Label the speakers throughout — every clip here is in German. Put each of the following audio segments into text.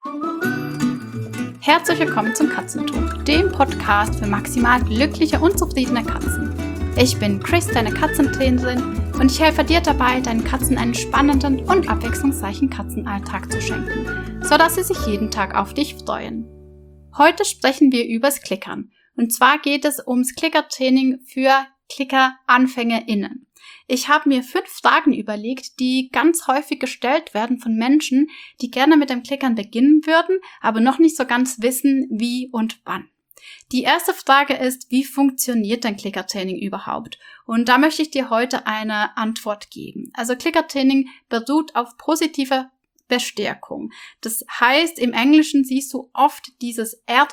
Speaker 1: Herzlich willkommen zum Katzentalk, dem Podcast für maximal glückliche und zufriedene Katzen. Ich bin Chris, deine Katzentrainerin, und ich helfe dir dabei, deinen Katzen einen spannenden und abwechslungsreichen Katzenalltag zu schenken, sodass sie sich jeden Tag auf dich freuen. Heute sprechen wir übers Klickern. Und zwar geht es ums Klickertraining für Klicker-AnfängerInnen. Ich habe mir 5 Fragen überlegt, die ganz häufig gestellt werden von Menschen, die gerne mit dem Klickern beginnen würden, aber noch nicht so ganz wissen, wie und wann. Die erste Frage ist, wie funktioniert denn Klickertraining überhaupt? Und da möchte ich dir heute eine Antwort geben. Also Klickertraining beruht auf positiver Bestärkung. Das heißt, im Englischen siehst du oft dieses R+,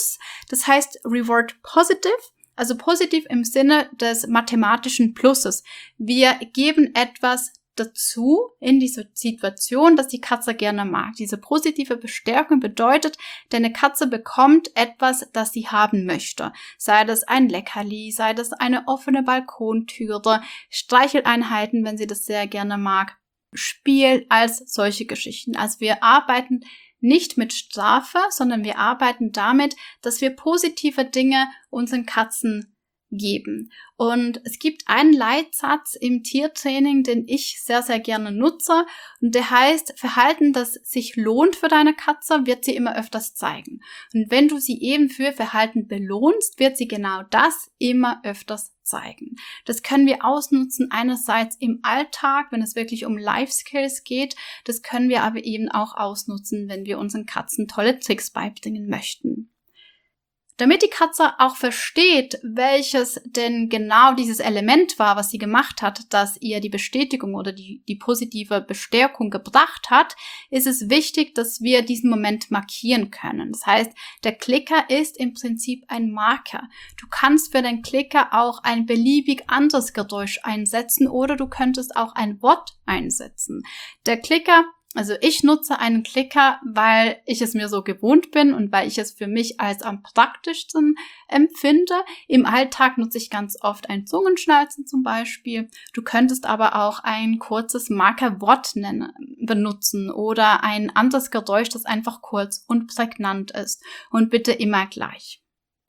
Speaker 1: das heißt Reward Positive. Also positiv im Sinne des mathematischen Pluses. Wir geben etwas dazu in diese Situation, das die Katze gerne mag. Diese positive Bestärkung bedeutet, deine Katze bekommt etwas, das sie haben möchte. Sei das ein Leckerli, sei das eine offene Balkontüre, Streicheleinheiten, wenn sie das sehr gerne mag, Spiel, als solche Geschichten. Also wir arbeiten nicht mit Strafe, sondern wir arbeiten damit, dass wir positive Dinge unseren Katzen geben. Und es gibt einen Leitsatz im Tiertraining, den ich sehr, sehr gerne nutze. Und der heißt, Verhalten, das sich lohnt für deine Katze, wird sie immer öfters zeigen. Und wenn du sie eben für Verhalten belohnst, wird sie genau das immer öfters zeigen. Das können wir ausnutzen, einerseits im Alltag, wenn es wirklich um Life Skills geht. Das können wir aber eben auch ausnutzen, wenn wir unseren Katzen tolle Tricks beibringen möchten. Damit die Katze auch versteht, welches denn genau dieses Element war, was sie gemacht hat, das ihr die Bestätigung oder die positive Bestärkung gebracht hat, ist es wichtig, dass wir diesen Moment markieren können. Das heißt, der Klicker ist im Prinzip ein Marker. Du kannst für den Klicker auch ein beliebig anderes Geräusch einsetzen oder du könntest auch ein Wort einsetzen. Der Klicker, also ich nutze einen Klicker, weil ich es mir so gewohnt bin und weil ich es für mich als am praktischsten empfinde. Im Alltag nutze ich ganz oft ein Zungenschnalzen zum Beispiel. Du könntest aber auch ein kurzes Markerwort benutzen oder ein anderes Geräusch, das einfach kurz und prägnant ist. Und bitte immer gleich.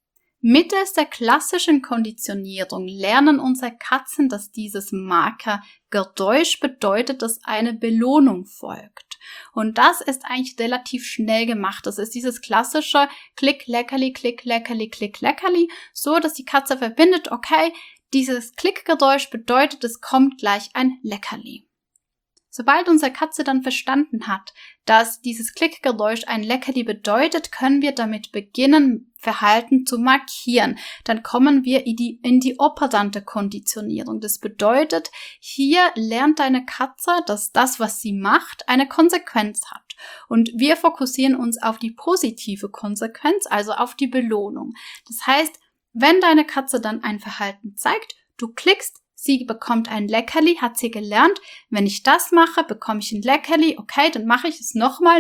Speaker 1: Mittels der klassischen Konditionierung lernen unsere Katzen, dass dieses Markergeräusch bedeutet, dass eine Belohnung folgt. Und das ist eigentlich relativ schnell gemacht. Das ist dieses klassische Klick, Leckerli, Klick, Leckerli, Klick, Leckerli, so dass die Katze verbindet, okay, dieses Klickgeräusch bedeutet, es kommt gleich ein Leckerli. Sobald unsere Katze dann verstanden hat, dass dieses Klickgeräusch ein Leckerli bedeutet, können wir damit beginnen, Verhalten zu markieren. Dann kommen wir in die operante Konditionierung. Das bedeutet, hier lernt deine Katze, dass das, was sie macht, eine Konsequenz hat. Und wir fokussieren uns auf die positive Konsequenz, also auf die Belohnung. Das heißt, wenn deine Katze dann ein Verhalten zeigt, du klickst, sie bekommt ein Leckerli, hat sie gelernt. Wenn ich das mache, bekomme ich ein Leckerli. Okay, dann mache ich es nochmal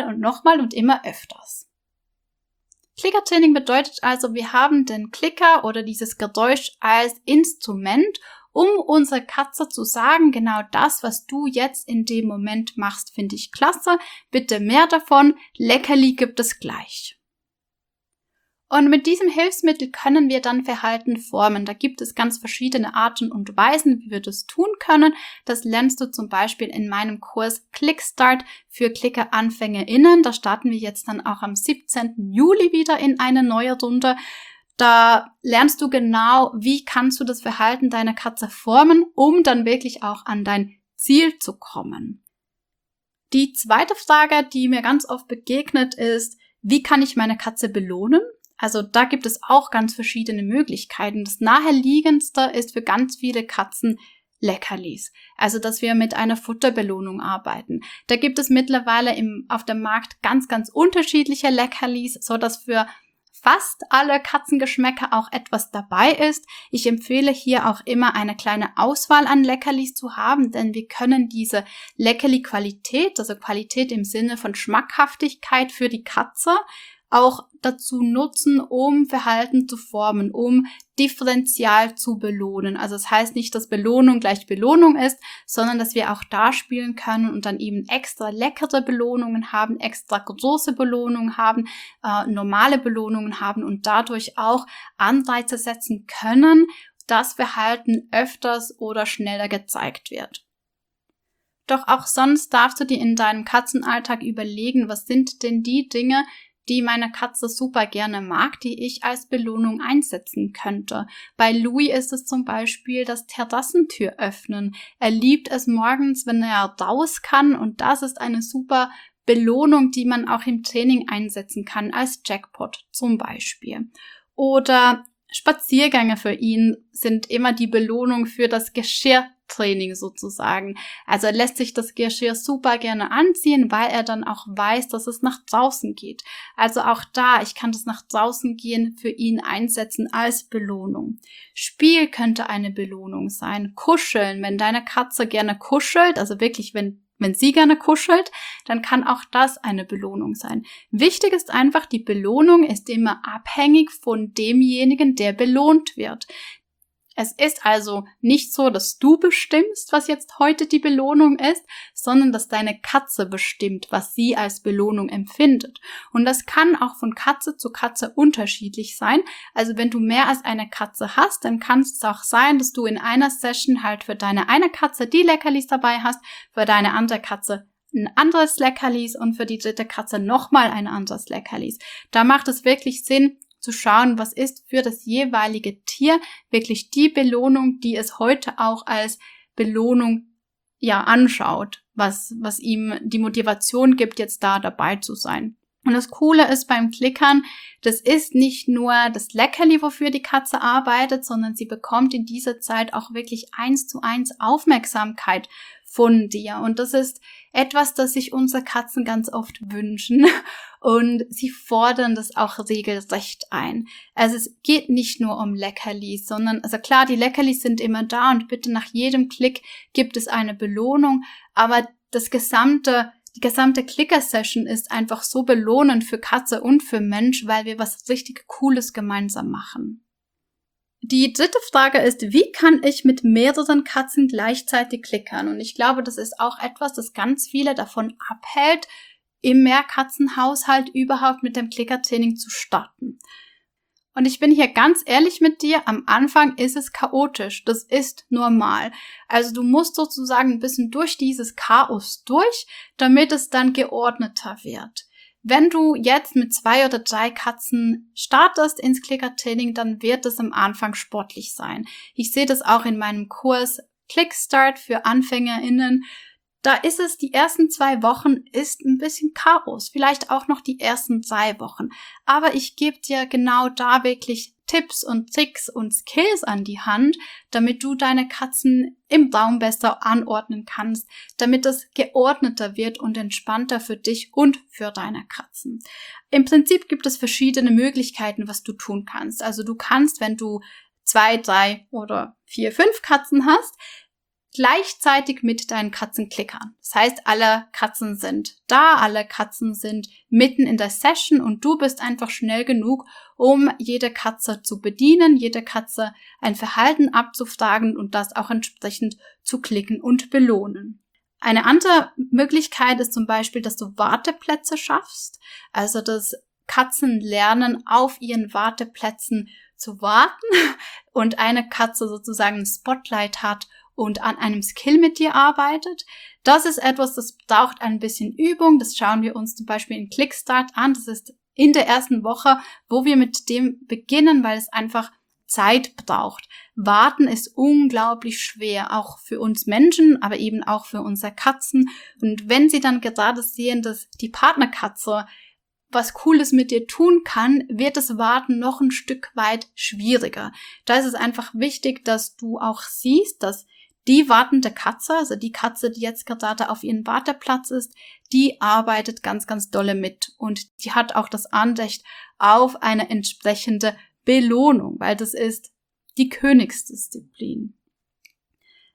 Speaker 1: und immer öfters. Klickertraining bedeutet also, wir haben den Klicker oder dieses Geräusch als Instrument, um unserer Katze zu sagen, genau das, was du jetzt in dem Moment machst, finde ich klasse. Bitte mehr davon. Leckerli gibt es gleich. Und mit diesem Hilfsmittel können wir dann Verhalten formen. Da gibt es ganz verschiedene Arten und Weisen, wie wir das tun können. Das lernst du zum Beispiel in meinem Kurs Clickstart für Klicker-AnfängerInnen. Da starten wir jetzt dann auch am 17. Juli wieder in eine neue Runde. Da lernst du genau, wie kannst du das Verhalten deiner Katze formen, um dann wirklich auch an dein Ziel zu kommen. Die zweite Frage, die mir ganz oft begegnet, ist, wie kann ich meine Katze belohnen? Also da gibt es auch ganz verschiedene Möglichkeiten. Das naheliegendste ist für ganz viele Katzen Leckerlis. Also dass wir mit einer Futterbelohnung arbeiten. Da gibt es mittlerweile auf dem Markt ganz, ganz unterschiedliche Leckerlis, so dass für fast alle Katzengeschmäcker auch etwas dabei ist. Ich empfehle hier auch immer eine kleine Auswahl an Leckerlis zu haben, denn wir können diese Leckerli-Qualität, also Qualität im Sinne von Schmackhaftigkeit für die Katze, auch dazu nutzen, um Verhalten zu formen, um differenzial zu belohnen. Also das heißt nicht, dass Belohnung gleich Belohnung ist, sondern dass wir auch da spielen können und dann eben extra leckere Belohnungen haben, extra große Belohnungen haben, normale Belohnungen haben und dadurch auch Anreize setzen können, dass Verhalten öfters oder schneller gezeigt wird. Doch auch sonst darfst du dir in deinem Katzenalltag überlegen, was sind denn die Dinge, die meine Katze super gerne mag, die ich als Belohnung einsetzen könnte. Bei Louis ist es zum Beispiel das Terrassentür öffnen. Er liebt es morgens, wenn er raus kann, und das ist eine super Belohnung, die man auch im Training einsetzen kann, als Jackpot zum Beispiel. Oder Spaziergänge für ihn sind immer die Belohnung für das Geschirrtraining sozusagen. Also er lässt sich das Geschirr super gerne anziehen, weil er dann auch weiß, dass es nach draußen geht. Also auch da, ich kann das nach draußen gehen für ihn einsetzen als Belohnung. Spiel könnte eine Belohnung sein. Kuscheln, wenn deine Katze gerne kuschelt, also wirklich, wenn sie gerne kuschelt, dann kann auch das eine Belohnung sein. Wichtig ist einfach, die Belohnung ist immer abhängig von demjenigen, der belohnt wird. Es ist also nicht so, dass du bestimmst, was jetzt heute die Belohnung ist, sondern dass deine Katze bestimmt, was sie als Belohnung empfindet. Und das kann auch von Katze zu Katze unterschiedlich sein. Also wenn du mehr als eine Katze hast, dann kann es auch sein, dass du in einer Session halt für deine eine Katze die Leckerlis dabei hast, für deine andere Katze ein anderes Leckerlis und für die dritte Katze nochmal ein anderes Leckerlis. Da macht es wirklich Sinn, zu schauen, was ist für das jeweilige Tier wirklich die Belohnung, die es heute auch als Belohnung anschaut, was ihm die Motivation gibt, jetzt da dabei zu sein. Und das Coole ist beim Klickern, das ist nicht nur das Leckerli, wofür die Katze arbeitet, sondern sie bekommt in dieser Zeit auch wirklich 1:1 Aufmerksamkeit von dir. Und das ist etwas, das sich unsere Katzen ganz oft wünschen. Und sie fordern das auch regelrecht ein. Also es geht nicht nur um Leckerlis, sondern, also klar, die Leckerlis sind immer da und bitte nach jedem Klick gibt es eine Belohnung, aber die gesamte Clicker-Session ist einfach so belohnend für Katze und für Mensch, weil wir was richtig Cooles gemeinsam machen. Die dritte Frage ist, wie kann ich mit mehreren Katzen gleichzeitig klickern? Und ich glaube, das ist auch etwas, das ganz viele davon abhält, im Mehrkatzenhaushalt überhaupt mit dem Klickertraining zu starten. Und ich bin hier ganz ehrlich mit dir, am Anfang ist es chaotisch, das ist normal. Also du musst sozusagen ein bisschen durch dieses Chaos durch, damit es dann geordneter wird. Wenn du jetzt mit 2 oder 3 Katzen startest ins Klickertraining, dann wird es am Anfang sportlich sein. Ich sehe das auch in meinem Kurs Clickstart für AnfängerInnen. Da ist es, die ersten 2 Wochen ist ein bisschen Chaos, vielleicht auch noch die ersten 3 Wochen. Aber ich gebe dir genau da wirklich Tipps und Tricks und Skills an die Hand, damit du deine Katzen im Raum besser anordnen kannst, damit es geordneter wird und entspannter für dich und für deine Katzen. Im Prinzip gibt es verschiedene Möglichkeiten, was du tun kannst. Also du kannst, wenn du 2, 3 oder 4, 5 Katzen hast, gleichzeitig mit deinen Katzen klickern. Das heißt, alle Katzen sind da, alle Katzen sind mitten in der Session und du bist einfach schnell genug, um jede Katze zu bedienen, jede Katze ein Verhalten abzufragen und das auch entsprechend zu klicken und belohnen. Eine andere Möglichkeit ist zum Beispiel, dass du Warteplätze schaffst, also dass Katzen lernen, auf ihren Warteplätzen zu warten und eine Katze sozusagen ein Spotlight hat und an einem Skill mit dir arbeitet. Das ist etwas, das braucht ein bisschen Übung. Das schauen wir uns zum Beispiel in Clickstart an. Das ist in der ersten Woche, wo wir mit dem beginnen, weil es einfach Zeit braucht. Warten ist unglaublich schwer, auch für uns Menschen, aber eben auch für unsere Katzen. Und wenn sie dann gerade sehen, dass die Partnerkatze was Cooles mit dir tun kann, wird das Warten noch ein Stück weit schwieriger. Da ist es einfach wichtig, dass du auch siehst, dass die wartende Katze, also die Katze, die jetzt gerade auf ihrem Warteplatz ist, die arbeitet ganz, ganz dolle mit und die hat auch das Anrecht auf eine entsprechende Belohnung, weil das ist die Königsdisziplin.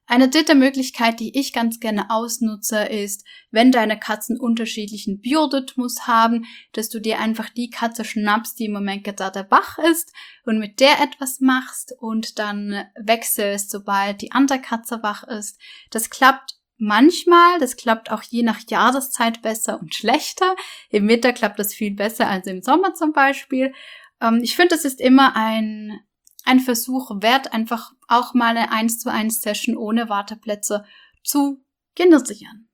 Speaker 1: Eine dritte Möglichkeit, die ich ganz gerne ausnutze, ist, wenn deine Katzen unterschiedlichen Biorhythmus haben, dass du dir einfach die Katze schnappst, die im Moment gerade wach ist und mit der etwas machst und dann wechselst, sobald die andere Katze wach ist. Das klappt manchmal, das klappt auch je nach Jahreszeit besser und schlechter. Im Winter klappt das viel besser als im Sommer zum Beispiel. Ich finde, das ist immer ein Versuch wert, einfach auch mal eine 1:1 Session ohne Warteplätze zu generieren.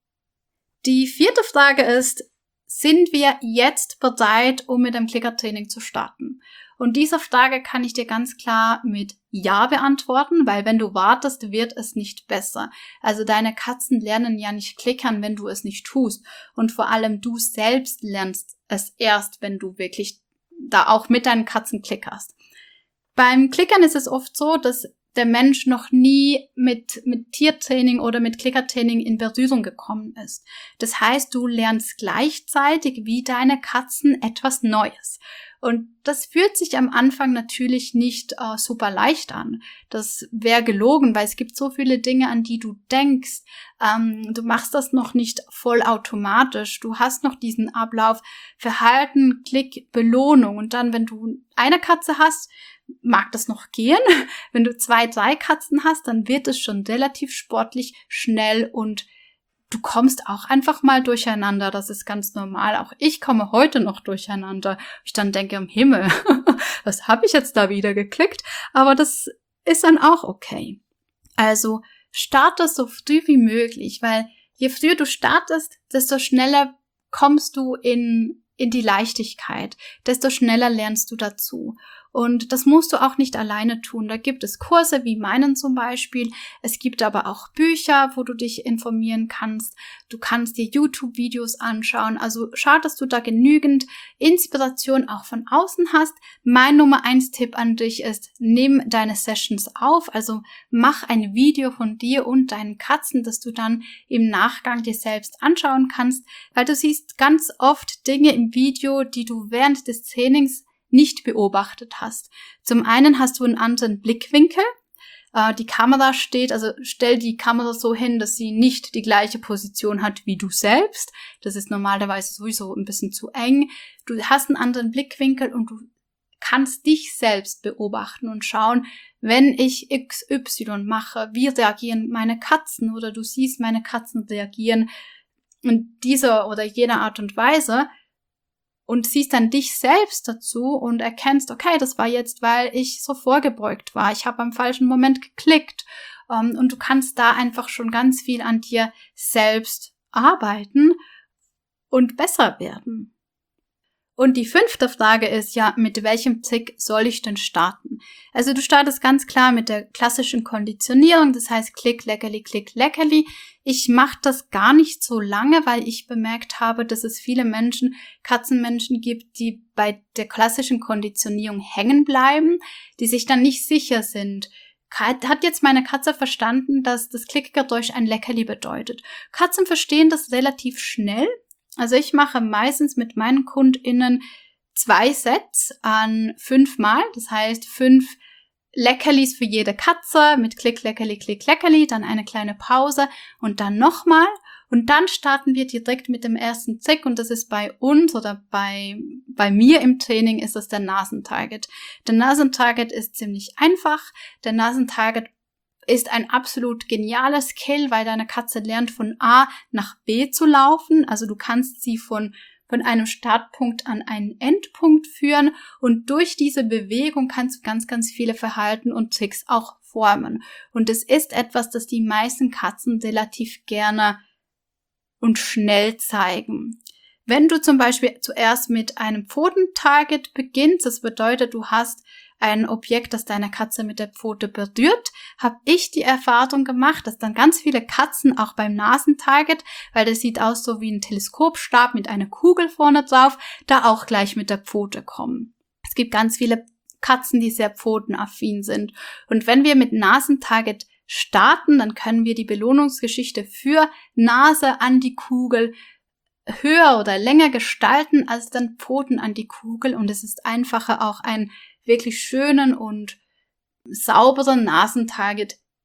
Speaker 1: Die vierte Frage ist, sind wir jetzt bereit, um mit dem Klickertraining zu starten? Und diese Frage kann ich dir ganz klar mit Ja beantworten, weil wenn du wartest, wird es nicht besser. Also deine Katzen lernen ja nicht klickern, wenn du es nicht tust. Und vor allem du selbst lernst es erst, wenn du wirklich da auch mit deinen Katzen klickerst. Beim Klickern ist es oft so, dass der Mensch noch nie mit Tiertraining oder mit Klickertraining in Berührung gekommen ist. Das heißt, du lernst gleichzeitig wie deine Katzen etwas Neues. Und das fühlt sich am Anfang natürlich nicht super leicht an. Das wäre gelogen, weil es gibt so viele Dinge, an die du denkst. Du machst das noch nicht vollautomatisch. Du hast noch diesen Ablauf Verhalten, Klick, Belohnung. Und dann, wenn du eine Katze hast, mag das noch gehen. Wenn du 2, 3 Katzen hast, dann wird es schon relativ sportlich, schnell und du kommst auch einfach mal durcheinander. Das ist ganz normal. Auch ich komme heute noch durcheinander. Ich dann denke, im Himmel, was habe ich jetzt da wieder geklickt? Aber das ist dann auch okay. Also starte so früh wie möglich, weil je früher du startest, desto schneller kommst du in die Leichtigkeit, desto schneller lernst du dazu. Und das musst du auch nicht alleine tun. Da gibt es Kurse wie meinen zum Beispiel. Es gibt aber auch Bücher, wo du dich informieren kannst. Du kannst dir YouTube-Videos anschauen. Also schau, dass du da genügend Inspiration auch von außen hast. Mein Nummer 1 Tipp an dich ist, nimm deine Sessions auf. Also mach ein Video von dir und deinen Katzen, das du dann im Nachgang dir selbst anschauen kannst. Weil du siehst ganz oft Dinge im Video, die du während des Trainings nicht beobachtet hast. Zum einen hast du einen anderen Blickwinkel. Die Kamera steht, also stell die Kamera so hin, dass sie nicht die gleiche Position hat wie du selbst. Das ist normalerweise sowieso ein bisschen zu eng. Du hast einen anderen Blickwinkel und du kannst dich selbst beobachten und schauen, wenn ich XY mache, wie reagieren meine Katzen oder du siehst, meine Katzen reagieren in dieser oder jener Art und Weise. Und siehst dann dich selbst dazu und erkennst, okay, das war jetzt, weil ich so vorgebeugt war. Ich habe am falschen Moment geklickt. Und du kannst da einfach schon ganz viel an dir selbst arbeiten und besser werden. Und die 5. Frage ist ja, mit welchem Trick soll ich denn starten? Also du startest ganz klar mit der klassischen Konditionierung, das heißt Klick, Leckerli, Klick, Leckerli. Ich mache das gar nicht so lange, weil ich bemerkt habe, dass es viele Menschen, Katzenmenschen gibt, die bei der klassischen Konditionierung hängen bleiben, die sich dann nicht sicher sind. Hat jetzt meine Katze verstanden, dass das Klickgeräusch ein Leckerli bedeutet? Katzen verstehen das relativ schnell. Also ich mache meistens mit meinen KundInnen 2 Sets an 5 Mal. Das heißt 5 Leckerlis für jede Katze mit Klick, Leckerli, Klick, Leckerli, dann eine kleine Pause und dann nochmal. Und dann starten wir direkt mit dem ersten Trick und das ist bei uns oder bei mir im Training ist es der Nasentarget. Der Nasentarget ist ziemlich einfach. Der Nasentarget ist ein absolut genialer Skill, weil deine Katze lernt von A nach B zu laufen. Also du kannst sie von einem Startpunkt an einen Endpunkt führen und durch diese Bewegung kannst du ganz, ganz viele Verhalten und Tricks auch formen. Und es ist etwas, das die meisten Katzen relativ gerne und schnell zeigen. Wenn du zum Beispiel zuerst mit einem Pfotentarget beginnst, das bedeutet, du hast ein Objekt, das deine Katze mit der Pfote berührt, habe ich die Erfahrung gemacht, dass dann ganz viele Katzen auch beim Nasentarget, weil das sieht aus so wie ein Teleskopstab mit einer Kugel vorne drauf, da auch gleich mit der Pfote kommen. Es gibt ganz viele Katzen, die sehr pfotenaffin sind. Und wenn wir mit Nasentarget starten, dann können wir die Belohnungsgeschichte für Nase an die Kugel höher oder länger gestalten als dann Pfoten an die Kugel und es ist einfacher auch einen wirklich schönen und sauberen Nasentarget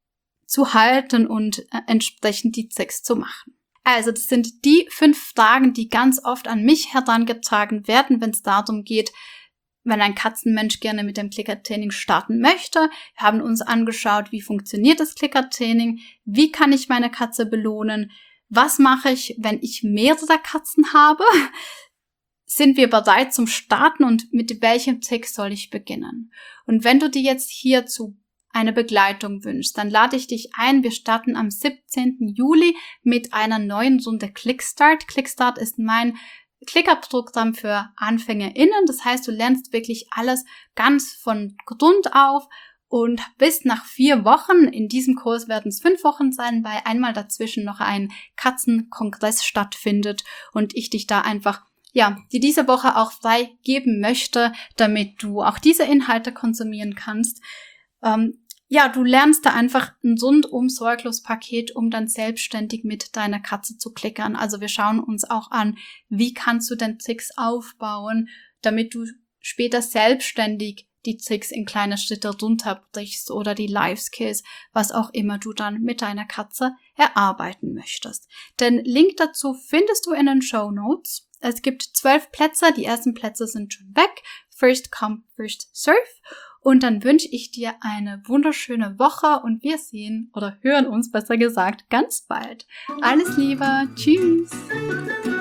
Speaker 1: zu halten und entsprechend die Tricks zu machen. Also das sind die 5 Fragen, die ganz oft an mich herangetragen werden, wenn es darum geht, wenn ein Katzenmensch gerne mit dem Klickertraining starten möchte. Wir haben uns angeschaut, wie funktioniert das Klickertraining, wie kann ich meine Katze belohnen, was mache ich, wenn ich mehrere Katzen habe, sind wir bereit zum Starten und mit welchem Trick soll ich beginnen. Und wenn du dir jetzt hierzu eine Begleitung wünschst, dann lade ich dich ein. Wir starten am 17. Juli mit einer neuen Runde Clickstart. Clickstart ist mein Klickerprogramm für AnfängerInnen. Das heißt, du lernst wirklich alles ganz von Grund auf und bist nach 4 Wochen, in diesem Kurs werden es 5 Wochen sein, weil einmal dazwischen noch ein Katzenkongress stattfindet und ich dich da einfach dir diese Woche auch frei geben möchte, damit du auch diese Inhalte konsumieren kannst. Du lernst da einfach ein rundum sorglos Paket, um dann selbstständig mit deiner Katze zu klickern. Also wir schauen uns auch an, wie kannst du denn Tricks aufbauen, damit du später selbstständig die Tricks in kleine Schritte runterbrichst oder die Life Skills, was auch immer du dann mit deiner Katze erarbeiten möchtest. Den Link dazu findest du in den Shownotes. Es gibt 12 Plätze, die ersten Plätze sind schon weg. First come, first serve. Und dann wünsche ich dir eine wunderschöne Woche und wir sehen oder hören uns, besser gesagt, ganz bald. Alles Liebe. Tschüss.